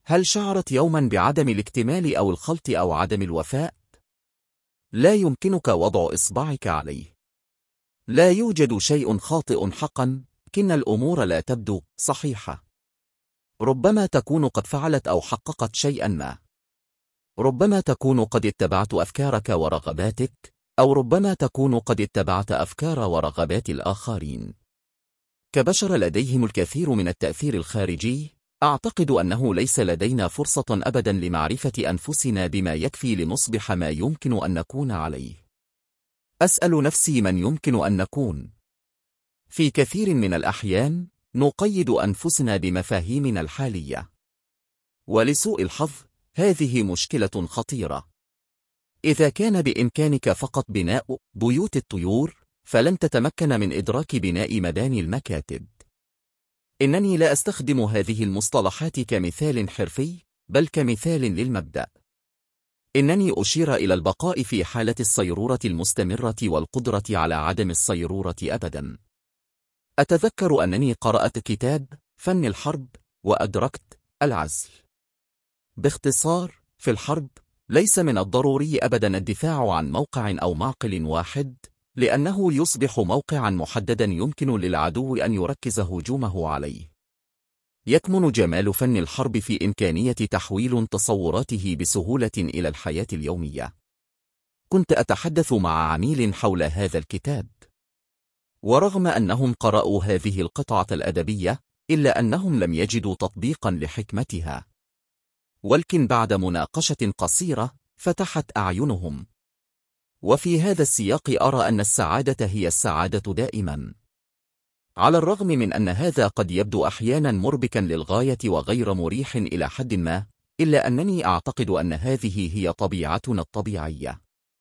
هل شعرت يوما بعدم الاكتمال أو الخلط أو عدم الوفاء؟ لا يمكنك وضع إصبعك عليه. لا يوجد شيء خاطئ حقا، لكن الأمور لا تبدو صحيحة. ربما تكون قد فعلت أو حققت شيئا ما. ربما تكون قد اتبعت أفكارك ورغباتك، أو ربما تكون قد اتبعت أفكار ورغبات الآخرين. كبشر لديهم الكثير من التأثير الخارجي، أعتقد أنه ليس لدينا فرصة أبدا لمعرفة أنفسنا بما يكفي لنصبح ما يمكن أن نكون عليه. أسأل نفسي من يمكن أن نكون. في كثير من الأحيان نقيد أنفسنا بمفاهيمنا الحالية. ولسوء الحظ هذه مشكلة خطيرة. إذا كان بإمكانك فقط بناء بيوت الطيور، فلن تتمكن من إدراك بناء مباني المكاتب. إنني لا أستخدم هذه المصطلحات كمثال حرفي، بل كمثال للمبدأ. إنني أشير إلى البقاء في حالة الصيرورة المستمرة والقدرة على عدم الصيرورة أبدا. أتذكر أنني قرأت كتاب فن الحرب وأدركت العزل. باختصار، في الحرب ليس من الضروري أبدا الدفاع عن موقع أو معقل واحد، لأنه يصبح موقعا محددا يمكن للعدو أن يركز هجومه عليه. يكمن جمال فن الحرب في إمكانية تحويل تصوراته بسهولة إلى الحياة اليومية. كنت أتحدث مع عميل حول هذا الكتاب، ورغم أنهم قرأوا هذه القطعة الأدبية، إلا أنهم لم يجدوا تطبيقا لحكمتها. ولكن بعد مناقشة قصيرة فتحت أعينهم. وفي هذا السياق أرى أن السعادة هي السعادة دائما. على الرغم من أن هذا قد يبدو أحيانا مربكا للغاية وغير مريح إلى حد ما، إلا أنني أعتقد أن هذه هي طبيعتنا الطبيعية.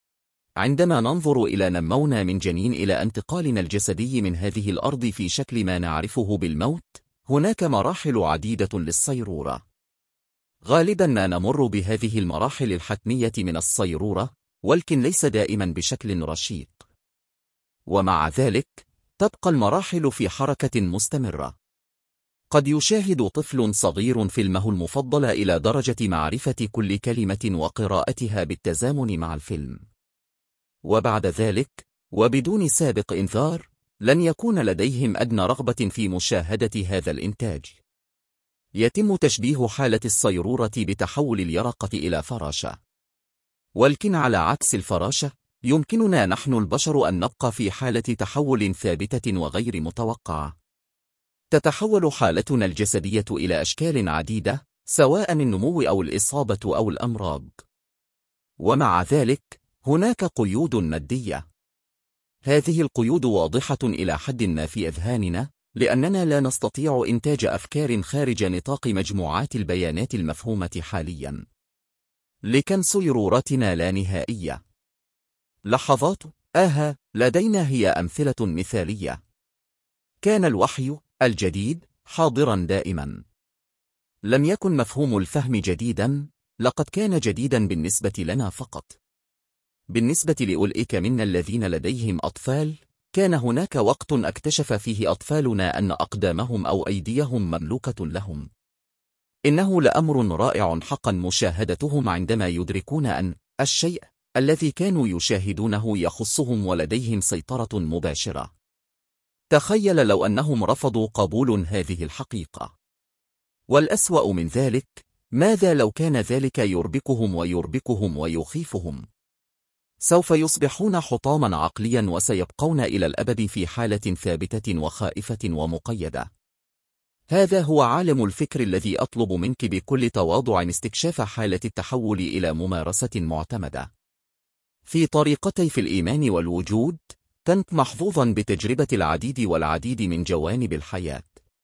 عندما ننظر إلى نمونا من جنين إلى انتقالنا الجسدي من هذه الأرض في شكل ما نعرفه بالموت، هناك مراحل عديدة للصيرورة. غالبا ما نمر بهذه المراحل الحتمية من الصيرورة، ولكن ليس دائما بشكل رشيق. ومع ذلك تبقى المراحل في حركة مستمرة. قد يشاهد طفل صغير فيلمه المفضل إلى درجة معرفة كل كلمة وقراءتها بالتزامن مع الفيلم. وبعد ذلك، وبدون سابق إنذار، لن يكون لديهم أدنى رغبة في مشاهدة هذا الإنتاج. يتم تشبيه حالة الصيرورة بتحول اليرقة إلى فراشة. ولكن على عكس الفراشة، يمكننا نحن البشر أن نبقى في حالة تحول ثابتة وغير متوقعة. تتحول حالتنا الجسدية إلى أشكال عديدة، سواء النمو أو الإصابة أو الأمراض. ومع ذلك، هناك قيود مادية. هذه القيود واضحة إلى حد ما في أذهاننا، لأننا لا نستطيع إنتاج أفكار خارج نطاق مجموعات البيانات المفهومة حاليا. لكن صيرورتنا لا نهائية. لحظات لدينا هي أمثلة مثالية. كان الوحي الجديد حاضرا دائما. لم يكن مفهوم الفهم جديدا، لقد كان جديدا بالنسبة لنا فقط. بالنسبة لأولئك منا الذين لديهم أطفال، كان هناك وقت اكتشف فيه أطفالنا أن أقدامهم أو أيديهم مملوكة لهم. إنه لأمر رائع حقا مشاهدتهم عندما يدركون أن الشيء الذي كانوا يشاهدونه يخصهم ولديهم سيطرة مباشرة. تخيل لو أنهم رفضوا قبول هذه الحقيقة. والأسوأ من ذلك، ماذا لو كان ذلك يربكهم ويخيفهم؟ سوف يصبحون حطاما عقليا وسيبقون إلى الأبد في حالة ثابتة وخائفة ومقيدة. هذا هو عالم الفكر الذي أطلب منك بكل تواضع استكشاف حالة التحول إلى ممارسة معتمدة. في طريقتي في الإيمان والوجود، كنت محظوظا بتجربة العديد من جوانب الحياة.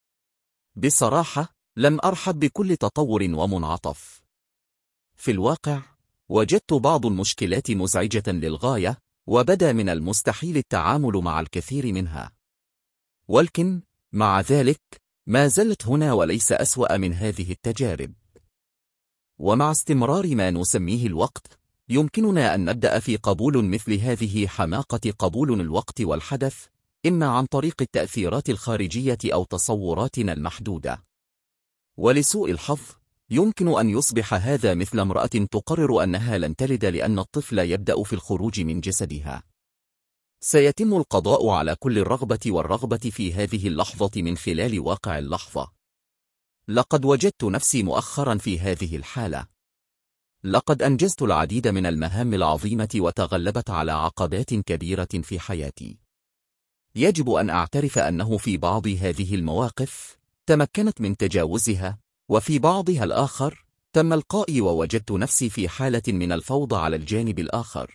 بصراحة، لم أرحب بكل تطور ومنعطف. في الواقع، وجدت بعض المشكلات مزعجة للغاية، وبدا من المستحيل التعامل مع الكثير منها. ولكن مع ذلك، ما زلت هنا وليس أسوأ من هذه التجارب. ومع استمرار ما نسميه الوقت، يمكننا أن نبدأ في قبول مثل هذه حماقة قبول الوقت والحدث، إما عن طريق التأثيرات الخارجية أو تصوراتنا المحدودة. ولسوء الحظ، يمكن أن يصبح هذا مثل امرأة تقرر أنها لن تلد لأن الطفل يبدأ في الخروج من جسدها. سيتم القضاء على كل الرغبة والرغبة في هذه اللحظة من خلال واقع اللحظة. لقد وجدت نفسي مؤخرا في هذه الحالة. لقد أنجزت العديد من المهام العظيمة وتغلبت على عقبات كبيرة في حياتي. يجب أن أعترف أنه في بعض هذه المواقف تمكنت من تجاوزها، وفي بعضها الآخر تم القائي ووجدت نفسي في حالة من الفوضى على الجانب الآخر.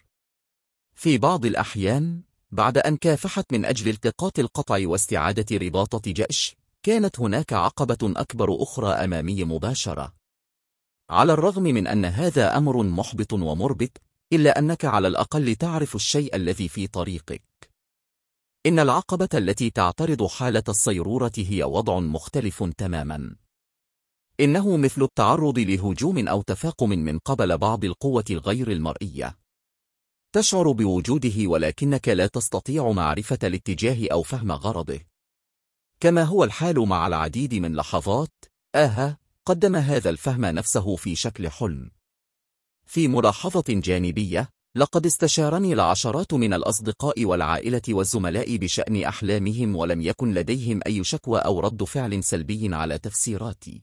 في بعض الأحيان بعد أن كافحت من أجل التقاط القطع واستعادة رباطة جأش، كانت هناك عقبة أكبر أخرى أمامي مباشرة. على الرغم من أن هذا أمر محبط ومربك، إلا أنك على الأقل تعرف الشيء الذي في طريقك. إن العقبة التي تعترض حالة الصيرورة هي وضع مختلف تماما. إنه مثل التعرض لهجوم أو تفاقم من قبل بعض القوة الغير المرئية. تشعر بوجوده ولكنك لا تستطيع معرفة الاتجاه أو فهم غرضه. كما هو الحال مع العديد من لحظات قدم هذا الفهم نفسه في شكل حلم. في ملاحظة جانبية، لقد استشارني العشرات من الأصدقاء والعائلة والزملاء بشأن أحلامهم، ولم يكن لديهم أي شكوى أو رد فعل سلبي على تفسيراتي.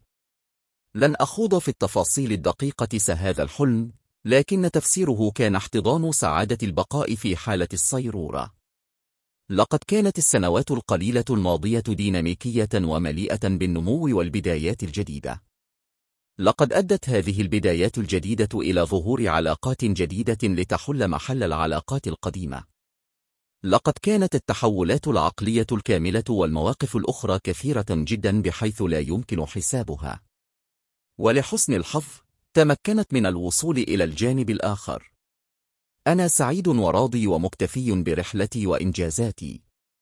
لن أخوض في التفاصيل الدقيقة هذا الحلم، لكن تفسيره كان احتضان سعادة البقاء في حالة الصيرورة. لقد كانت السنوات القليلة الماضية ديناميكية ومليئة بالنمو والبدايات الجديدة. لقد أدت هذه البدايات الجديدة إلى ظهور علاقات جديدة لتحل محل العلاقات القديمة. لقد كانت التحولات العقلية الكاملة والمواقف الأخرى كثيرة جدا بحيث لا يمكن حسابها. ولحسن الحظ تمكنت من الوصول إلى الجانب الآخر. أنا سعيد وراضي ومكتفي برحلتي وإنجازاتي.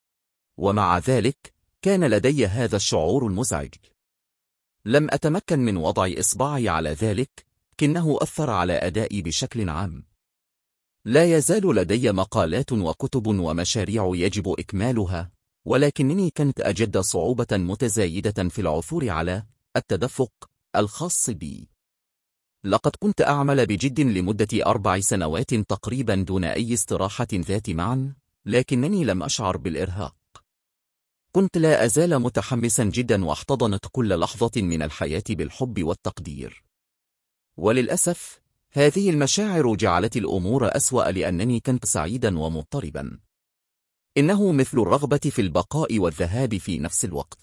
ومع ذلك كان لدي هذا الشعور المزعج. لم أتمكن من وضع إصبعي على ذلك، لكنه أثر على أدائي بشكل عام. لا يزال لدي مقالات وكتب ومشاريع يجب إكمالها، ولكنني كنت أجد صعوبة متزايدة في العثور على التدفق الخاص بي. لقد كنت أعمل بجد لمدة 4 سنوات تقريبا دون أي استراحة ذات معنى، لكنني لم أشعر بالإرهاق. كنت لا أزال متحمسا جدا واحتضنت كل لحظة من الحياة بالحب والتقدير. وللأسف هذه المشاعر جعلت الأمور أسوأ لأنني كنت سعيدا ومضطربا. إنه مثل الرغبة في البقاء والذهاب في نفس الوقت.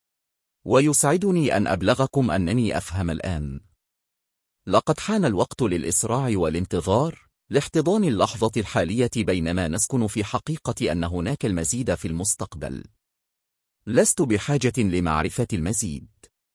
ويسعدني أن أبلغكم أنني أفهم الآن. لقد حان الوقت للإسراع والانتظار لاحتضان اللحظة الحالية، بينما نسكن في حقيقة أن هناك المزيد في المستقبل. لست بحاجة لمعرفة المزيد.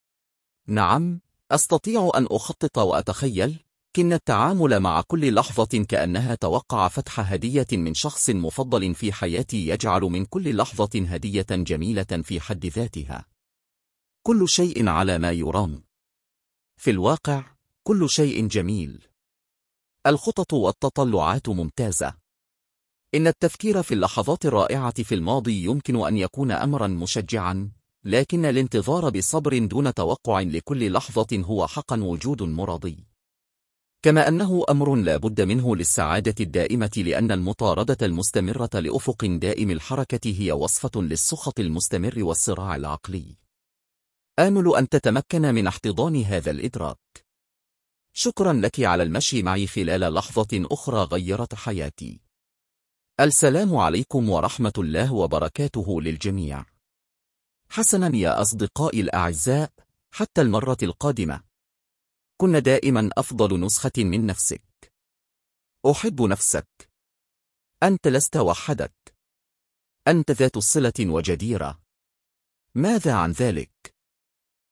نعم، أستطيع أن أخطط وأتخيل، لكن التعامل مع كل لحظة كأنها توقع فتح هدية من شخص مفضل في حياتي يجعل من كل لحظة هدية جميلة في حد ذاتها. كل شيء على ما يرام. في الواقع كل شيء جميل. الخطط والتطلعات ممتازة. إن التفكير في اللحظات الرائعة في الماضي يمكن أن يكون أمرا مشجعا، لكن الانتظار بصبر دون توقع لكل لحظة هو حقا وجود مرضي. كما أنه أمر لا بد منه للسعادة الدائمة، لأن المطاردة المستمرة لأفق دائم الحركة هي وصفة للسخط المستمر والصراع العقلي. آمل أن تتمكن من احتضان هذا الإدراك. شكرا لك على المشي معي خلال لحظة أخرى غيرت حياتي. السلام عليكم ورحمة الله وبركاته للجميع. حسنا يا أصدقائي الأعزاء، حتى المرة القادمة. كن دائما أفضل نسخة من نفسك. أحب نفسك. أنت لست وحدك. أنت ذات صلة وجديرة. ماذا عن ذلك؟